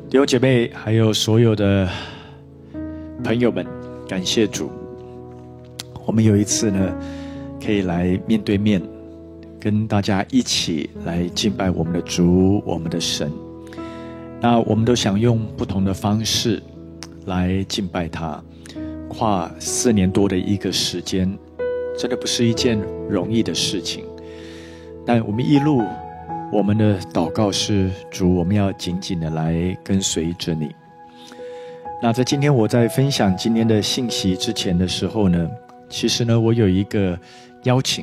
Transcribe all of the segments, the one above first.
弟兄姐妹，还有所有的朋友们，感谢主，我们有一次呢，可以来面对面，跟大家一起来敬拜我们的主，我们的神。那我们都想用不同的方式来敬拜他，跨4年多的一个时间，真的不是一件容易的事情。但我们一路，我们的祷告是主，我们要紧紧的来跟随着你。那在今天我在分享今天的信息之前的时候呢，其实呢我有一个邀请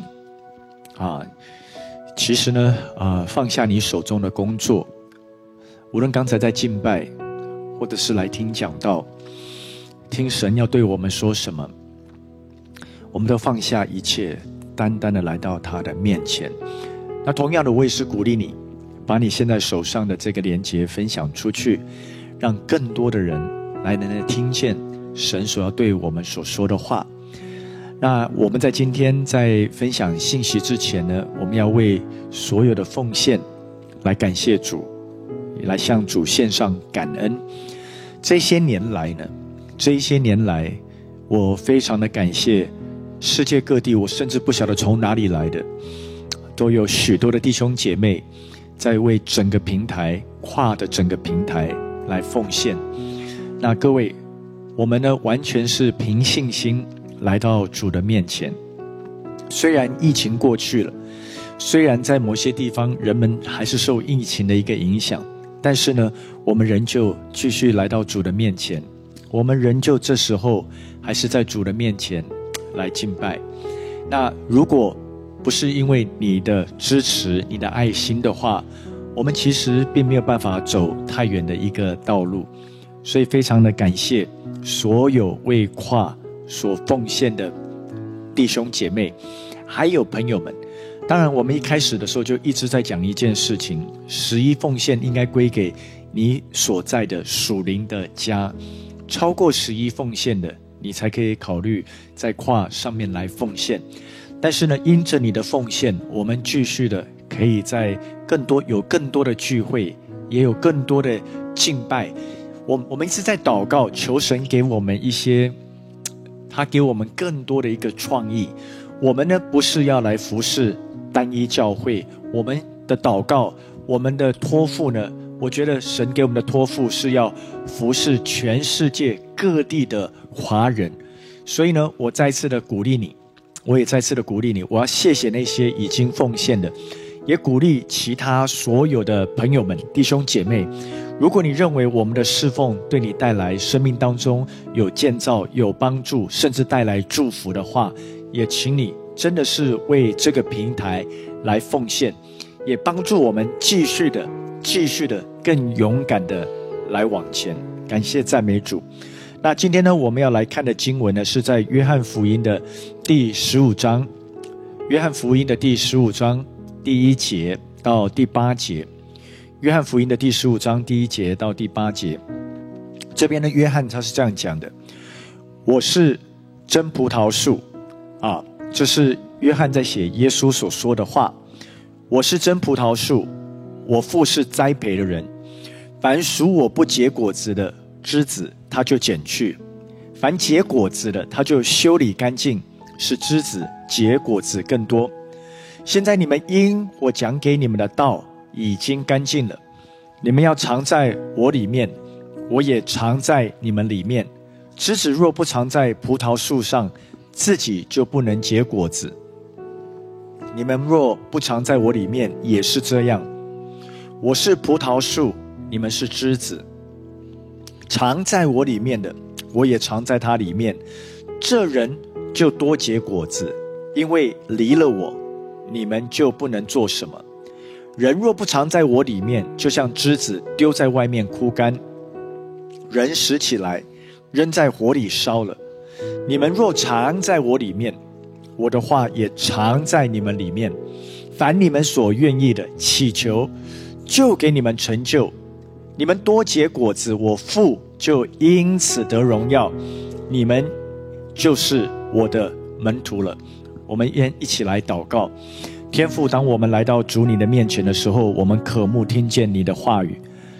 其实呢放下你手中的工作，无论刚才在敬拜，或者是来听讲道，听神要对我们说什么，我们都放下一切，单单的来到他的面前。那同样的，我也是鼓励你，把你现在手上的这个连结分享出去，让更多的人来能听见神所要对我们所说的话。那我们在今天在分享信息之前呢，我们要为所有的奉献来感谢主，来向主献上感恩。这些年来我非常的感谢世界各地，我甚至不晓得从哪里来的，都有许多的弟兄姐妹在为整个平台，跨的整个平台来奉献。那各位，我们呢完全是凭信心来到主的面前。虽然疫情过去了，虽然在某些地方人们还是受疫情的一个影响，但是呢我们仍旧继续来到主的面前，我们仍旧这时候还是在主的面前来敬拜。那如果不是因为你的支持，你的爱心的话，我们其实并没有办法走太远的一个道路。所以非常的感谢所有为跨所奉献的弟兄姐妹还有朋友们。当然我们一开始的时候就一直在讲一件事情，11奉献应该归给你所在的属灵的家，超过11奉献的，你才可以考虑在跨上面来奉献。但是呢，因着你的奉献，我们继续的可以在有更多的聚会，也有更多的敬拜。我们一直在祷告，求神给我们他给我们更多的一个创意。我们呢不是要来服侍单一教会，我们的祷告，我们的托付呢，我觉得神给我们的托付是要服侍全世界各地的华人。所以呢，我再次的鼓励你，我要谢谢那些已经奉献的，也鼓励其他所有的朋友们、弟兄姐妹，如果你认为我们的侍奉对你带来生命当中有建造、有帮助，甚至带来祝福的话，也请你真的是为这个平台来奉献，也帮助我们继续的更勇敢的来往前。感谢赞美主。那今天呢，我们要来看的经文呢，是在约翰福音的第15章，约翰福音的第15章第1节到第8节。约翰福音的第15章第1节到第8节，这边的约翰他是这样讲的：我是真葡萄树这是约翰在写耶稣所说的话。我是真葡萄树，我父是栽培的人，凡属我不结果子的枝子他就剪去，凡结果子的他就修理干净，使枝子结果子更多。现在你们因我讲给你们的道已经干净了，你们要常在我里面，我也常在你们里面。枝子若不常在葡萄树上，自己就不能结果子。你们若不常在我里面，也是这样。我是葡萄树，你们是枝子。常在我里面的，我也常在他里面。这人就多结果子，因为离了我，你们就不能做什么。人若不常在我里面，就像枝子丢在外面枯干，人拾起来扔在火里烧了。你们若常在我里面，我的话也常在你们里面。凡你们所愿意的，祈求就给你们成就。你们多结果子，我父就因此得荣耀，你们就是我的门徒了。我们一起来祷告。天父，当我们来到主你的面前的时候，我们渴慕听见你的话语。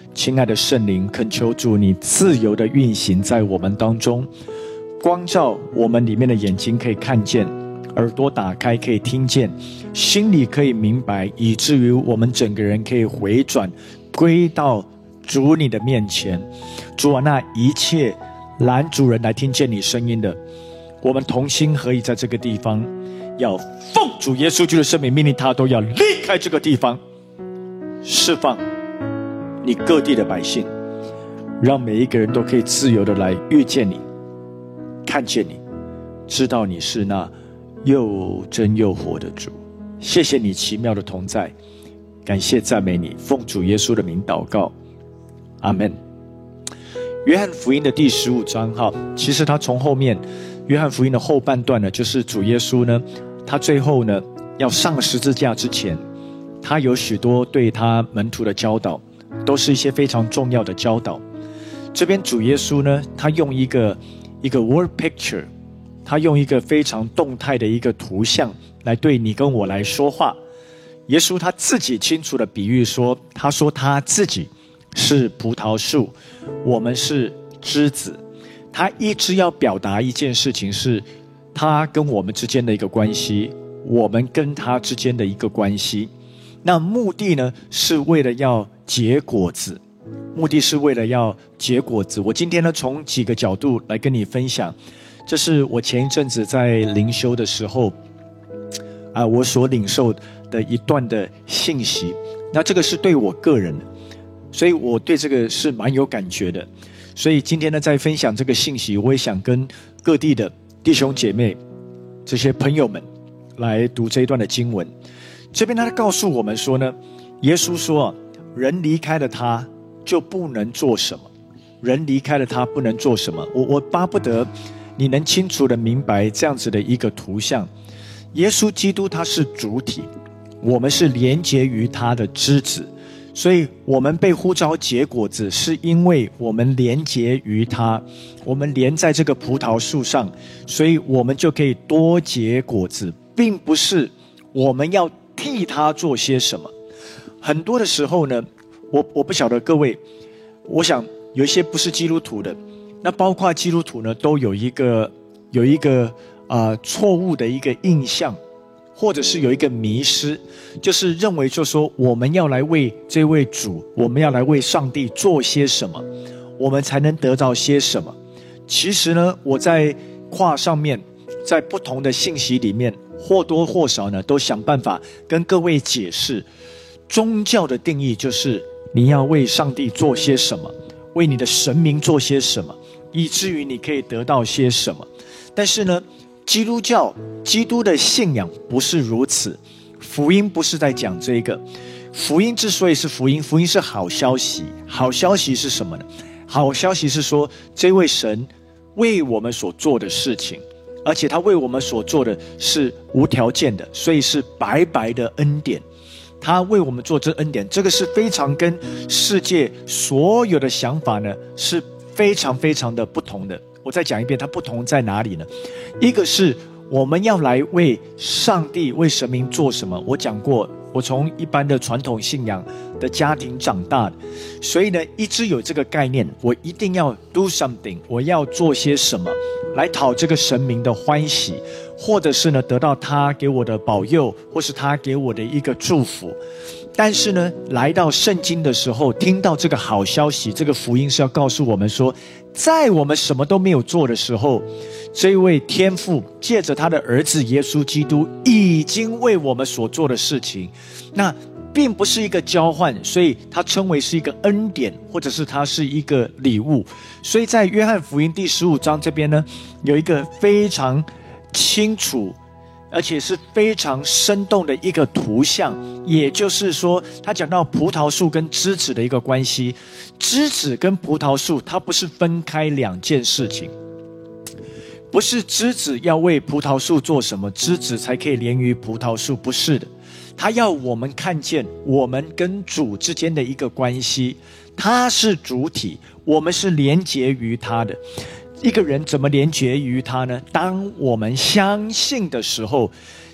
亲爱的圣灵，恳求主你自由的运行在我们当中，光照我们里面的眼睛可以看见，耳朵打开可以听见，心里可以明白，以至于我们整个人可以回转归到主你的面前。主啊，那一切拦主人来听见你声音的，我们同心合意在这个地方，要奉主耶稣基督的圣名命令他都要离开这个地方，释放你各地的百姓，让每一个人都可以自由的来遇见你，看见你，知道你是那又真又活的主。谢谢你奇妙的同在，感谢赞美你，奉主耶稣的名祷告，阿们。约翰福音的第15章其实他从后面约翰福音的后半段呢，就是主耶稣呢，他最后呢要上十字架之前，他有许多对他门徒的教导，都是一些非常重要的教导。这边主耶稣呢，他用一个 word picture， 他用一个非常动态的一个图像来对你跟我来说话。耶稣他自己清楚的比喻说，他说他自己是葡萄树，我们是枝子。他一直要表达一件事情，是他跟我们之间的一个关系，我们跟他之间的一个关系。那目的呢，是为了要结果子，目的是为了要结果子。我今天呢，从几个角度来跟你分享，这是我前一阵子在灵修的时候我所领受的一段的信息。那这个是对我个人的，所以我对这个是蛮有感觉的。所以今天呢，在分享这个信息，我也想跟各地的弟兄姐妹这些朋友们来读这一段的经文。这边他告诉我们说呢，耶稣说人离开了他就不能做什么，人离开了他不能做什么。我巴不得你能清楚的明白这样子的一个图像。耶稣基督他是主体，我们是连结于他的枝子，所以我们被呼召结果子，是因为我们连结于他，我们连在这个葡萄树上，所以我们就可以多结果子，并不是我们要替他做些什么。很多的时候呢，我不晓得各位，我想有一些不是基督徒的，那包括基督徒呢，都有一个错误的一个印象，或者是有一个迷失，就是认为就说我们要来为这位主，我们要来为上帝做些什么，我们才能得到些什么。其实呢，我在跨上面，在不同的信息里面，或多或少呢，都想办法跟各位解释，宗教的定义就是你要为上帝做些什么，为你的神明做些什么，以至于你可以得到些什么。但是呢，基督的信仰不是如此，福音不是在讲这个。福音之所以是福音，福音是好消息。好消息是什么呢？好消息是说，这位神为我们所做的事情，而且他为我们所做的是无条件的，所以是白白的恩典。他为我们做这恩典，这个是非常跟世界所有的想法呢，是非常非常的不同的。我再讲一遍，它不同在哪里呢？一个是我们要来为上帝、为神明做什么。我讲过，我从一般的传统信仰的家庭长大的，所以呢，一直有这个概念，我一定要 do something， 我要做些什么来讨这个神明的欢喜，或者是呢得到他给我的保佑，或是他给我的一个祝福。但是呢，来到圣经的时候，听到这个好消息，这个福音是要告诉我们说，在我们什么都没有做的时候，这位天父借着他的儿子耶稣基督已经为我们所做的事情，那并不是一个交换，所以它称为是一个恩典，或者是它是一个礼物。所以在约翰福音第15章这边呢，有一个非常清楚而且是非常生动的一个图像，也就是说他讲到葡萄树跟枝子的一个关系。枝子跟葡萄树它不是分开两件事情，不是枝子要为葡萄树做什么，枝子才可以连于葡萄树，不是的。他要我们看见我们跟主之间的一个关系，他是主体，我们是连结于他的。一个人怎么连结于他呢？当我们相信的时候，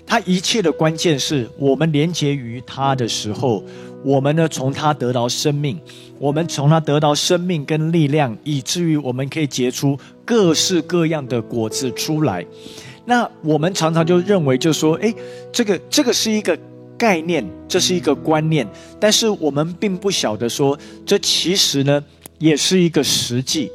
他一切的关键是我们连结于他的时候，我们呢从他得到生命，我们从他得到生命跟力量，以至于我们可以结出各式各样的果子出来。那我们常常就认为就说这个是一个概念，这是一个观念，但是我们并不晓得说这其实呢也是一个实际，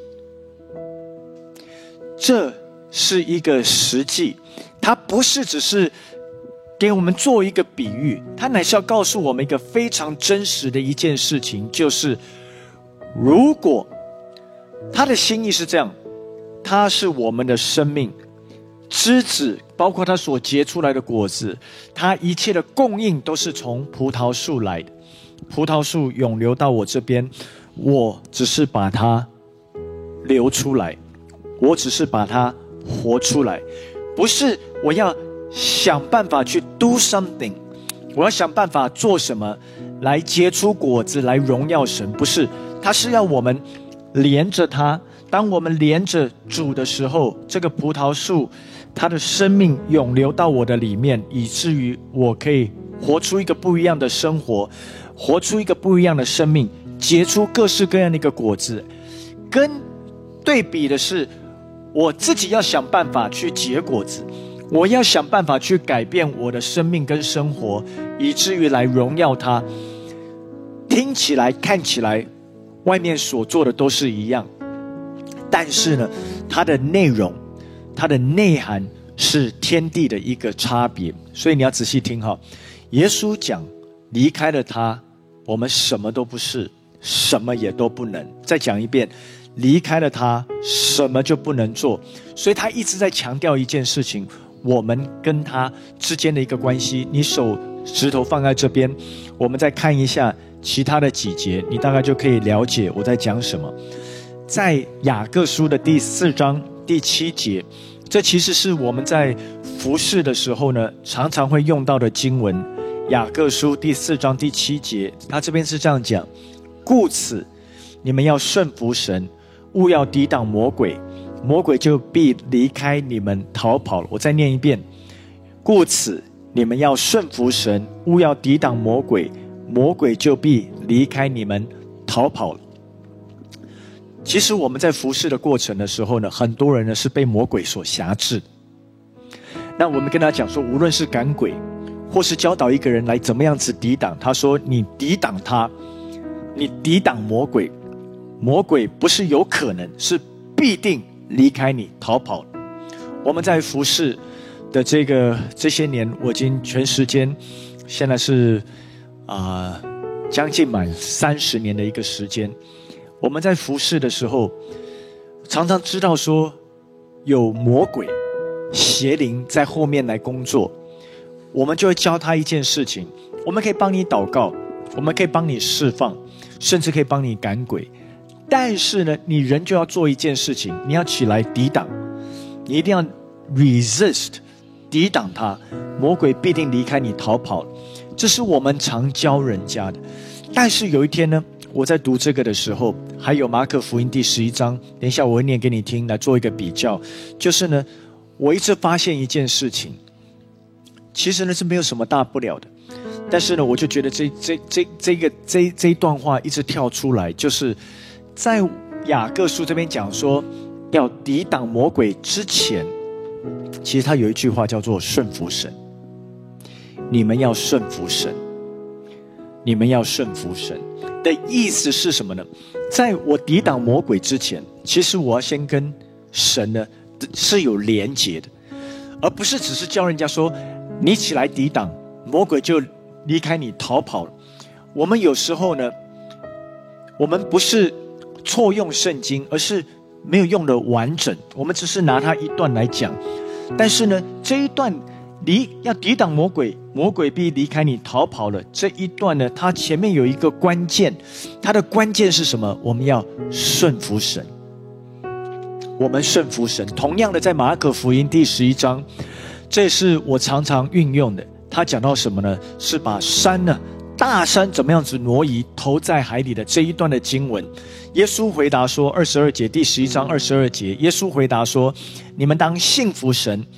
这是一个实际，它不是只是给我们做一个比喻，它乃是要告诉我们一个非常真实的一件事情，就是如果他的心意是这样，他是我们的生命枝子，包括他所结出来的果子，他一切的供应都是从葡萄树来的，葡萄树涌流到我这边，我只是把它流出来，我只是把它活出来，不是我要想办法去 do something， 我要想办法做什么来结出果子来荣耀神，不是，它是要我们连着它。当我们连着主的时候，这个葡萄树它的生命涌流到我的里面，以至于我可以活出一个不一样的生活，活出一个不一样的生命，结出各式各样的一个果子。跟对比的是，我自己要想办法去结果子，我要想办法去改变我的生命跟生活，以至于来荣耀他。听起来看起来外面所做的都是一样，但是呢它的内容它的内涵是天地的一个差别。所以你要仔细听哈，耶稣讲离开了他我们什么都不是，什么也都不能。再讲一遍，离开了他什么就不能做。所以他一直在强调一件事情，我们跟他之间的一个关系。你手指头放在这边，我们再看一下其他的几节，你大概就可以了解我在讲什么。在雅各书的第4章第7节，这其实是我们在服事的时候呢常常会用到的经文。雅各书第4章第7节，他这边是这样讲：故此你们要顺服神，勿要抵挡魔鬼，魔鬼就必离开你们逃跑了。我再念一遍，故此你们要顺服神，勿要抵挡魔鬼，魔鬼就必离开你们逃跑了。其实我们在服事的过程的时候呢，很多人呢是被魔鬼所辖制。那我们跟他讲说，无论是赶鬼或是教导一个人来怎么样子抵挡，他说你抵挡他，你抵挡魔鬼，魔鬼不是有可能，是必定离开你逃跑。我们在服事的这些年，我已经全时间现在是将近满30年的一个时间。我们在服事的时候常常知道说有魔鬼邪灵在后面来工作，我们就会教他一件事情，我们可以帮你祷告，我们可以帮你释放，甚至可以帮你赶鬼。但是呢你人就要做一件事情，你要起来抵挡，你一定要 resist， 抵挡他，魔鬼必定离开你逃跑。这是我们常教人家的。但是有一天呢，我在读这个的时候，还有马可福音第11章，等一下我会念给你听，来做一个比较。就是呢我一直发现一件事情，其实呢是没有什么大不了的，但是呢我就觉得这一段话一直跳出来，就是在雅各书这边讲说要抵挡魔鬼之前，其实他有一句话叫做顺服神。你们要顺服神，你们要顺服神的意思是什么呢？在我抵挡魔鬼之前，其实我要先跟神呢是有连结的，而不是只是教人家说你起来抵挡魔鬼就离开你逃跑了。我们有时候呢，我们不是错用圣经，而是没有用的完整，我们只是拿它一段来讲。但是呢这一段要抵挡魔鬼，魔鬼必离开你逃跑了，这一段呢它前面有一个关键，它的关键是什么？我们要顺服神，我们顺服神。同样的在马可福音第11章，这是我常常运用的。他讲到什么呢？是把山呢，大山怎么样子挪移投在海里的这一段的经文。耶稣回答说，22节，第11章22节，耶稣回答说，你们当信服神，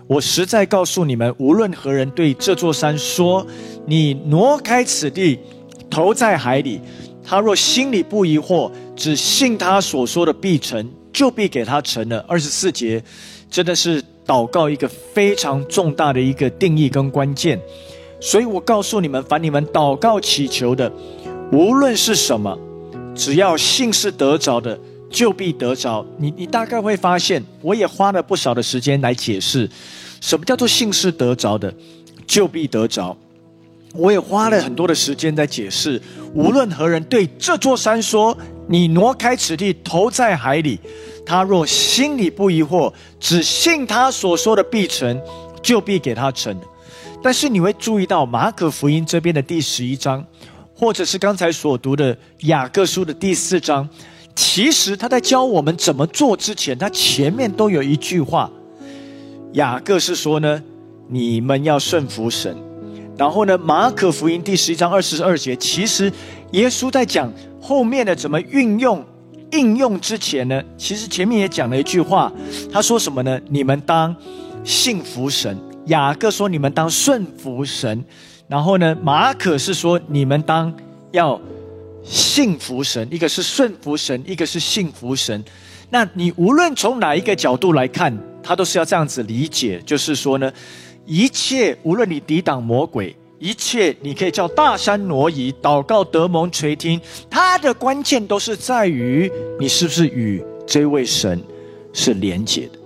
我实在告诉你们，无论何人对这座山说，你挪开此地，投在海里，他若心里不疑惑，只信他所说的必成，就必给他成了。24节真的是祷告一个非常重大的一个定义跟关键。所以我告诉你们，凡你们祷告祈求的，无论是什么，只要信是得着的，就必得着。你大概会发现，我也花了不少的时间来解释什么叫做信是得着的，就必得着。我也花了很多的时间在解释，无论何人对这座山说，你挪开此地，投在海里，他若心里不疑惑，只信他所说的必成，就必给他成。但是你会注意到马可福音这边的第11章，或者是刚才所读的雅各书的第4章，其实他在教我们怎么做之前，他前面都有一句话。雅各是说呢，你们要顺服神。然后呢，马可福音第11章22节，其实耶稣在讲后面的怎么应用之前呢，其实前面也讲了一句话，他说什么呢？你们当信服神。雅各说你们当顺服神，然后呢，马可是说你们当要信服神，一个是顺服神，一个是信服神。那你无论从哪一个角度来看，他都是要这样子理解，就是说呢，一切无论你抵挡魔鬼，一切你可以叫大山挪移，祷告得蒙垂听，它的关键都是在于你是不是与这位神是连结的。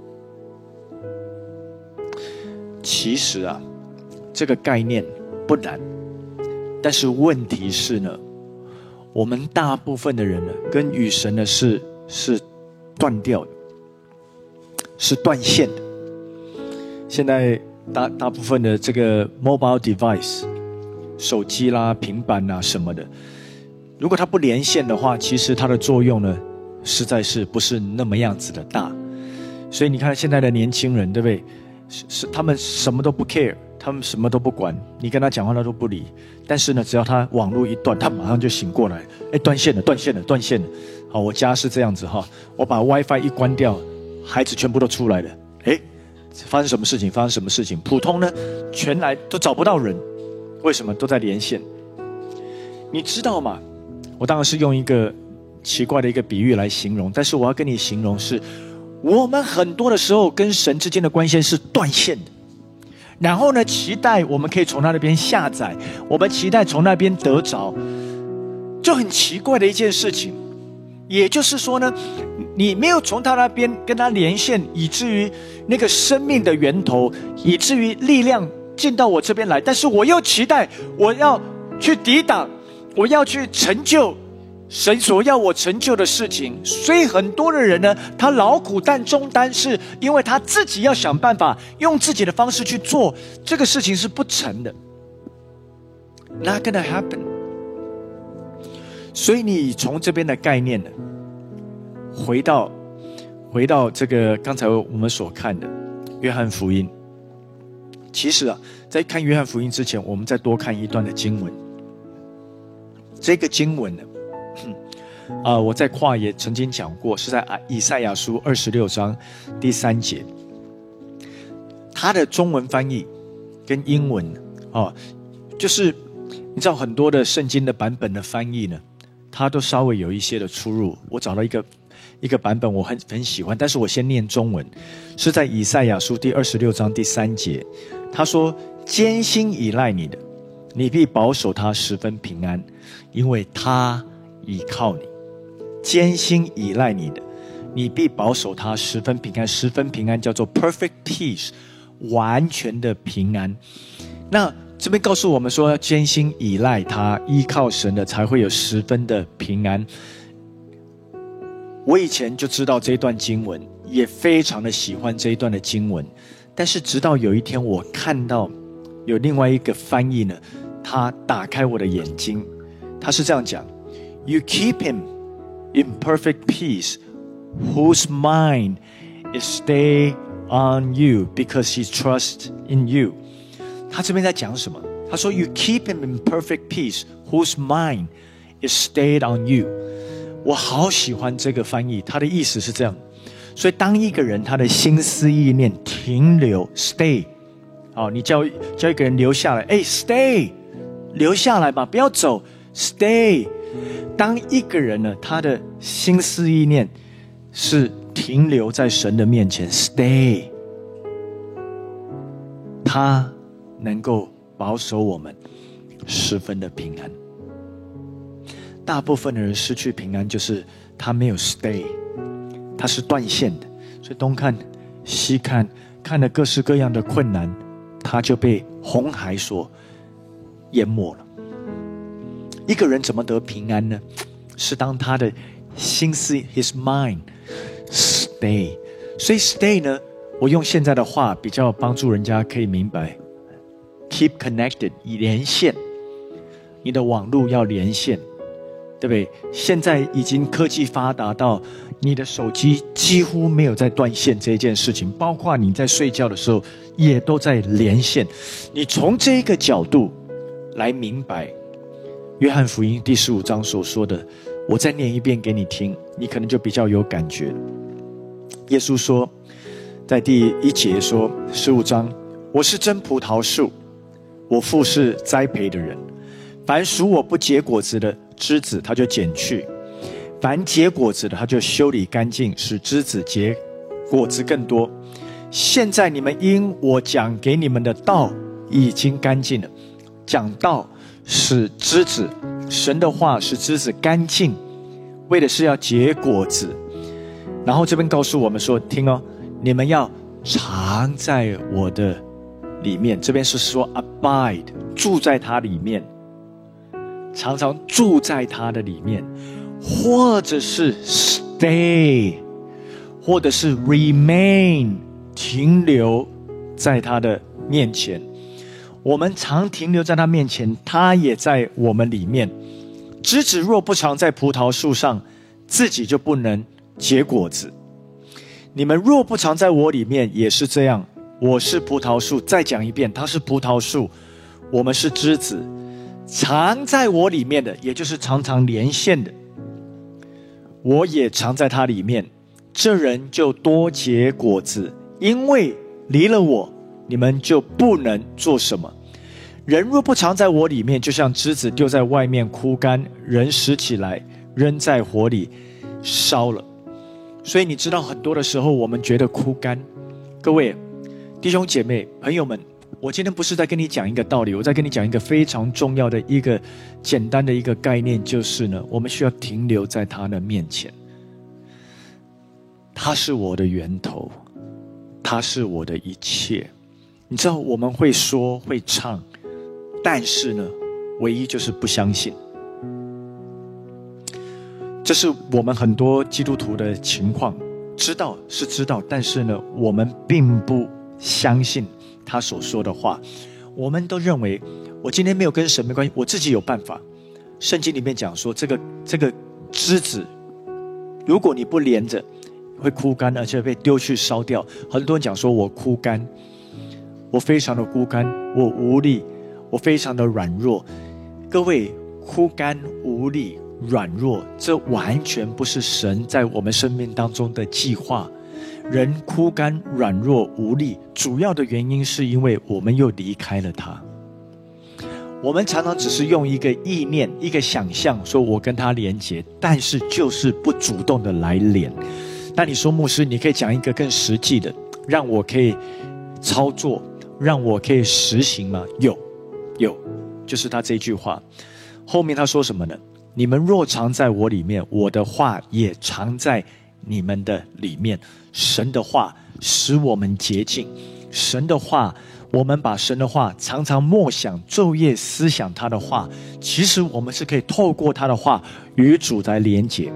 其实啊，这个概念不难，但是问题是呢，我们大部分的人呢，跟与神呢是断掉的，是断线的。现在大部分的这个 mobile device， 手机啦、平板啦什么的，如果它不连线的话，其实它的作用呢，实在是不是那么样子的大。所以你看现在的年轻人，对不对？是他们什么都不 care， 他们什么都不管，你跟他讲话他都不理。但是呢，只要他网络一断，他马上就醒过来，断线了。好，我家是这样子哈，我把 WiFi 一关掉，孩子全部都出来了。发生什么事情？普通呢，全来都找不到人，为什么？都在连线。你知道吗？我当然是用一个奇怪的一个比喻来形容，但是我要跟你形容是，我们很多的时候跟神之间的关系是断线的，然后呢，期待我们可以从他那边下载，我们期待从那边得着，就很奇怪的一件事情。也就是说呢，你没有从他那边跟他连线，以至于那个生命的源头，以至于力量进到我这边来，但是我又期待我要去抵挡，我要去成就神所要我成就的事情。所以很多的人呢，他劳苦担重担，是因为他自己要想办法用自己的方式去做这个事情，是不成的， Not gonna happen。 所以你从这边的概念呢，回到这个刚才我们所看的约翰福音。其实啊，在看约翰福音之前，我们再多看一段的经文。这个经文呢，我在跨也曾经讲过，是在以赛亚书26章第3节。它的中文翻译跟英文就是你知道很多的圣经的版本的翻译呢，它都稍微有一些的出入。我找到一个版本我很喜欢，但是我先念中文，是在以赛亚书第26章第3节。他说：艰辛依赖你的，你必保守他十分平安，因为他倚靠你。艰辛依赖你的，你必保守他十分平安。十分平安叫做 perfect peace， 完全的平安。那这边告诉我们说，要艰辛依赖他，依靠神的才会有十分的平安。我以前就知道这一段经文，也非常的喜欢这一段的经文，但是直到有一天我看到有另外一个翻译呢，他打开我的眼睛。他是这样讲： You keep him in perfect peace, whose mind is stayed on you, because he trusts in you。他这边在讲什么？他说 You keep him in perfect peace, whose mind is stayed on you。 我好喜欢这个翻译，他的意思是这样， 所以当一个人他的心思意念停留 stay， 你叫一个人留下来，stay， 留下来吧，不要走 stay。 当一个人呢，他的心思意念是停留在神的面前 stay， 他能够保守我们十分的平安。大部分的人失去平安就是他没有 stay， 他是断线的，所以东看西看，看了各式各样的困难，他就被红海所淹没了。一个人怎么得平安呢？是当他的心思 his mind stay。 所以 stay 呢，我用现在的话比较帮助人家可以明白， keep connected， 连线，你的网络要连线，对不对？现在已经科技发达到你的手机几乎没有在断线这件事情，包括你在睡觉的时候也都在连线。你从这个角度来明白约翰福音第15章所说的，我再念一遍给你听，你可能就比较有感觉。耶稣说，在第1节说，15章，我是真葡萄树，我父是栽培的人，凡属我不结果子的枝子他就剪去，凡结果子的他就修理干净，使枝子结果子更多。现在你们因我讲给你们的道已经干净了。讲道使枝子，神的话使枝子干净，为的是要结果子。然后这边告诉我们说，听哦，你们要常在我的里面，这边是说 abide， 住在他里面，常常住在他的里面，或者是 stay， 或者是 remain， 停留在他的面前。我们常停留在他面前，他也在我们里面。枝子若不常在葡萄树上，自己就不能结果子。你们若不常在我里面，也是这样。我是葡萄树，再讲一遍，他是葡萄树，我们是枝子。常在我里面的，也就是常常连线的，我也常在他里面，这人就多结果子，因为离了我，你们就不能做什么。人若不常在我里面，就像枝子丢在外面枯干，人拾起来扔在火里烧了。所以你知道很多的时候我们觉得枯干。各位弟兄姐妹朋友们，我今天不是在跟你讲一个道理，我在跟你讲一个非常重要的一个简单的一个概念，就是呢，我们需要停留在他的面前。他是我的源头，他是我的一切。你知道我们会说会唱，但是呢，唯一就是不相信。这是我们很多基督徒的情况，知道是知道，但是呢，我们并不相信他所说的话。我们都认为我今天没有跟神没关系，我自己有办法。圣经里面讲说，这个枝子如果你不连着会枯干，而且被丢去烧掉。很多人讲说我枯干，我非常的枯干，我无力，我非常的软弱。各位，枯干无力软弱，这完全不是神在我们生命当中的计划。人枯干软弱无力，主要的原因是因为我们又离开了他。我们常常只是用一个意念一个想象说我跟他连结，但是就是不主动的来连。那你说牧师，你可以讲一个更实际的，让我可以操作，让我可以实行吗？有，就是他这句话后面他说什么呢？你们若常在我里面，我的话也常在你们的里面。神的话使我们洁净，神的话，我们把神的话常常默想，昼夜思想他的话，其实我们是可以透过他的话与主来连结。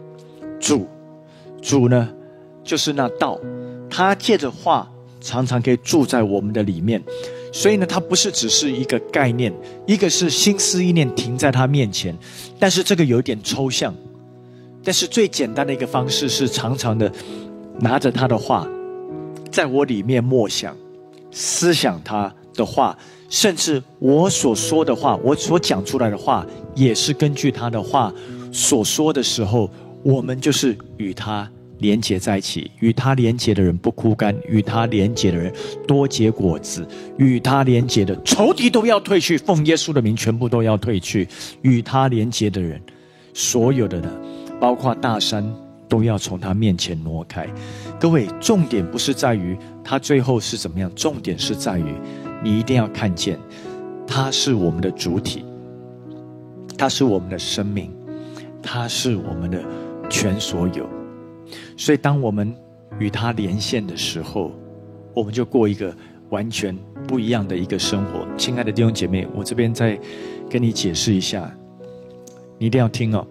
主呢，就是那道，他借着话常常可以住在我们的里面。所以呢，它不是只是一个概念，一个是心思意念停在他面前，但是这个有点抽象。但是最简单的一个方式是常常的拿着他的话，在我里面默想思想他的话，甚至我所说的话，我所讲出来的话也是根据他的话所说的时候，我们就是与他连结在一起，与他连结的人不枯干，与他连结的人多结果子，与他连结的仇敌都要退去，奉耶稣的名全部都要退去，与他连结的人，所有的呢，包括大山都要从他面前挪开。各位，重点不是在于他最后是怎么样，重点是在于你一定要看见他是我们的主体，他是我们的生命，他是我们的全所有。所以当我们与他连线的时候，我们就过一个完全不一样的一个生活。亲爱的弟兄姐妹，我这边再跟你解释一下，你一定要听哦。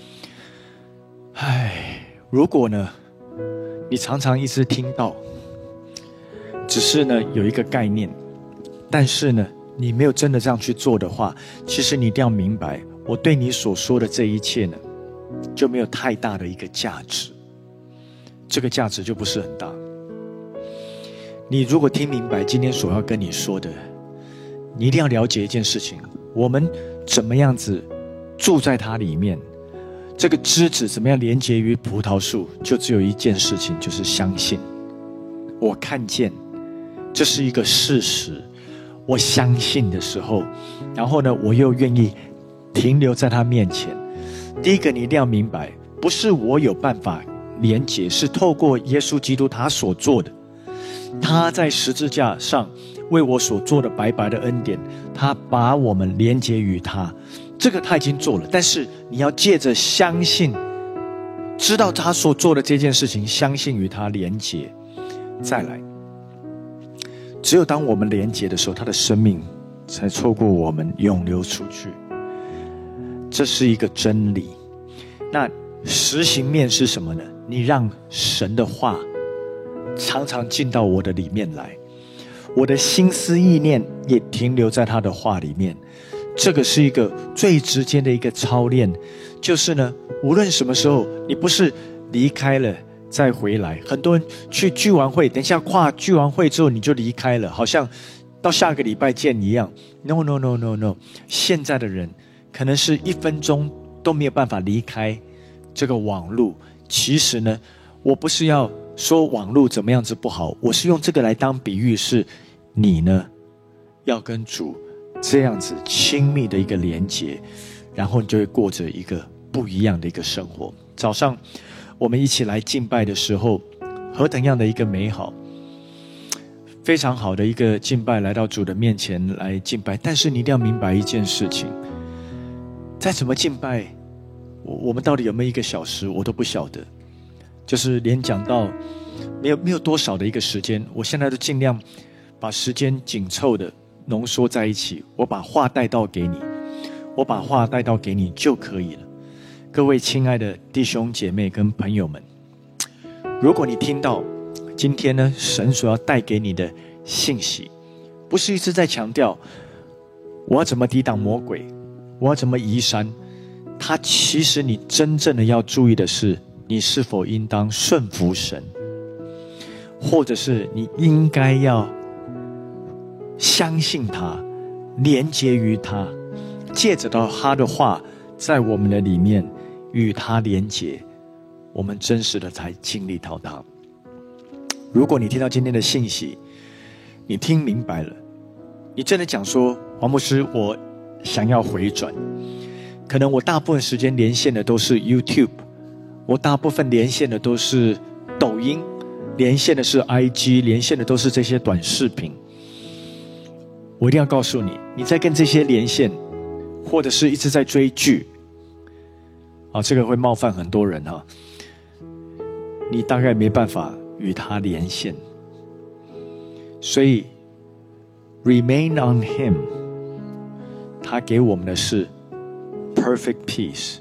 如果呢你常常一直听到，只是呢有一个概念，但是呢你没有真的这样去做的话，其实你一定要明白，我对你所说的这一切呢就没有太大的一个价值，这个价值就不是很大。你如果听明白今天所要跟你说的，你一定要了解一件事情，我们怎么样子住在它里面，这个枝子怎么样连结于葡萄树，就只有一件事情，就是相信。我看见这是一个事实，我相信的时候，然后呢我又愿意停留在他面前。第一个你一定要明白，不是我有办法连结，是透过耶稣基督他所做的，他在十字架上为我所做的白白的恩典，他把我们连结于他，这个他已经做了。但是你要借着相信，知道他所做的这件事情，相信与他连结，再来。只有当我们连结的时候，他的生命才透过我们涌流出去，这是一个真理。那实行面是什么呢？你让神的话常常进到我的里面来，我的心思意念也停留在他的话里面。这个是一个最直接的一个操练，就是呢无论什么时候，你不是离开了再回来。很多人去聚完会，等一下跨聚完会之后你就离开了，好像到下个礼拜见一样。 No no no no no， 现在的人可能是1分钟都没有办法离开这个网络。其实呢，我不是要说网络怎么样子不好，我是用这个来当比喻，是你呢要跟主这样子亲密的一个连结，然后你就会过着一个不一样的一个生活。早上我们一起来敬拜的时候，何等样的一个美好，非常好的一个敬拜，来到主的面前来敬拜。但是你一定要明白一件事情，再怎么敬拜，我们到底有没有1个小时我都不晓得，就是连讲到没有多少的一个时间，我现在都尽量把时间紧凑的浓缩在一起，我把话带到给你，我把话带到给你就可以了。各位亲爱的弟兄姐妹跟朋友们，如果你听到今天呢神所要带给你的信息，不是一直在强调我要怎么抵挡魔鬼，我要怎么移山，他其实你真正的要注意的是，你是否应当顺服神，或者是你应该要相信他，连结于他，借着到他的话在我们的里面与他连结，我们真实的才经历到他。如果你听到今天的信息，你听明白了，你真的讲说，黄牧师我想要回转，可能我大部分时间连线的都是 YouTube， 我大部分连线的都是抖音，连线的是 IG， 连线的都是这些短视频。我一定要告诉你，你在跟这些连线，或者是一直在追剧，这个会冒犯很多人你大概没办法与他连线。所以 remain on him， 他给我们的是 perfect peace，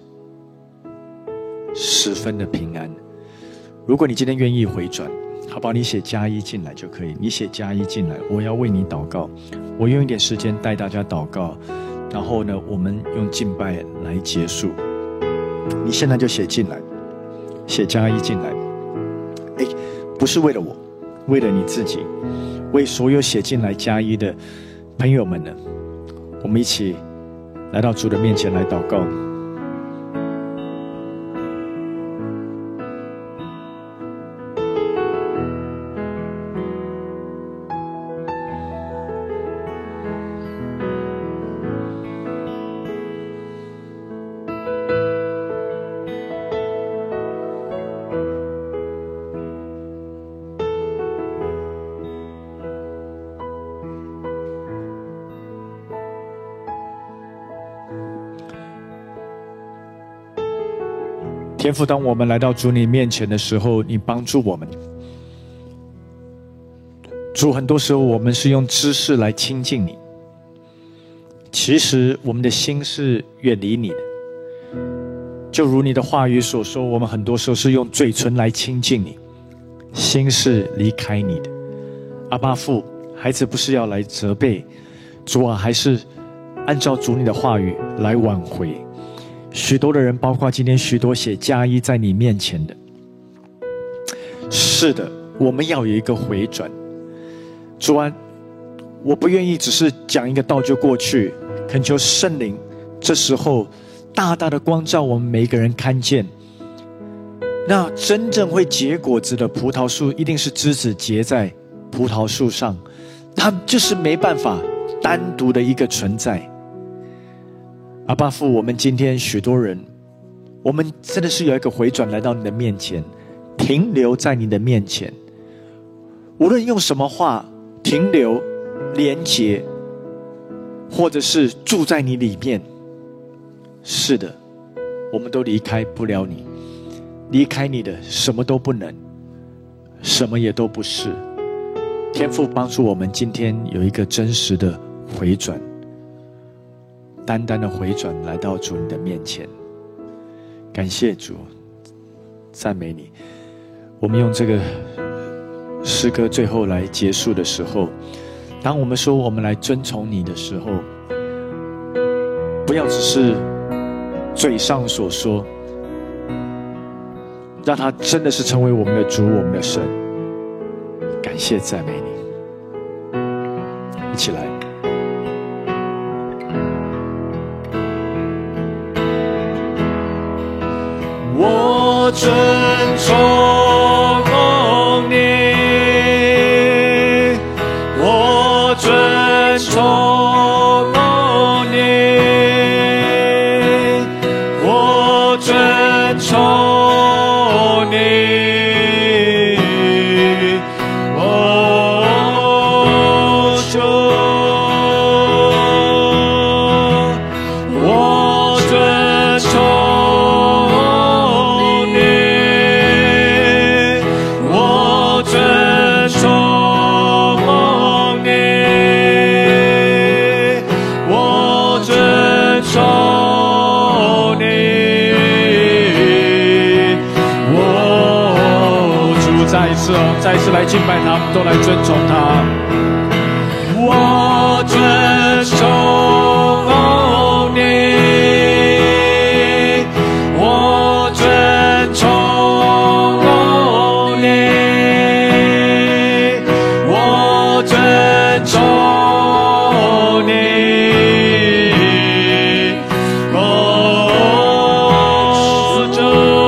十分的平安。如果你今天愿意回转，好不好？你写+1进来就可以，你写+1进来，我要为你祷告，我用一点时间带大家祷告，然后呢我们用敬拜来结束。你现在就写进来，写+1进来。不是为了我，为了你自己，为所有写进来+1的朋友们呢，我们一起来到主的面前来祷告。 天父，当我们来到主你面前的时候，你帮助我们。主，很多时候我们是用知识来亲近你，其实我们的心是远离你的。就如你的话语所说，我们很多时候是用嘴唇来亲近你，心是离开你的。阿爸父，孩子不是要来责备，主啊，还是按照主你的话语来挽回。许多的人，包括今天许多写加一在你面前的，是的，我们要有一个回转。主啊，我不愿意只是讲一个道就过去，恳求圣灵这时候大大的光照我们每一个人，看见那真正会结果子的葡萄树一定是枝子结在葡萄树上，它就是没办法单独的一个存在。阿爸父，我们今天许多人，我们真的是有一个回转来到你的面前，停留在你的面前，无论用什么话停留连结，或者是住在你里面。是的，我们都离开不了你，离开你的什么都不能，什么也都不是。天父帮助我们今天有一个真实的回转，单单的回转来到主你的面前。感谢主，赞美你。我们用这个诗歌最后来结束的时候，当我们说我们来遵从你的时候，不要只是嘴上所说，让他真的是成为我们的主，我们的神。感谢赞美你，一起来。我遵从你，我遵从你，我遵从你，哦主，我遵从再一次来敬拜他，我们都来尊重他。我尊重你，我尊重你，我尊重你，哦主。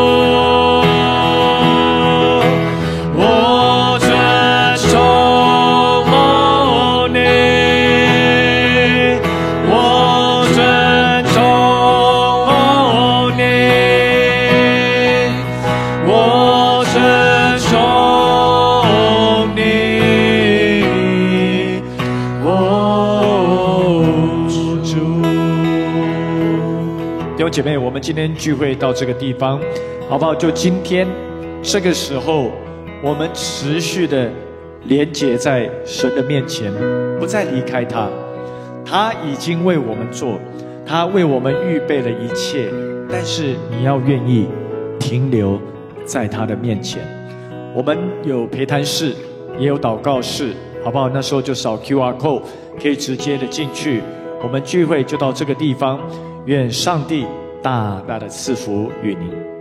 弟兄姐妹，我们今天聚会到这个地方，好不好？就今天这个时候，我们持续的连结在神的面前，不再离开他。他已经为我们做，他为我们预备了一切，但是你要愿意停留在他的面前。我们有陪谈室，也有祷告室，好不好？那时候就扫 QR code， 可以直接的进去。我们聚会就到这个地方，愿上帝大大的赐福与您。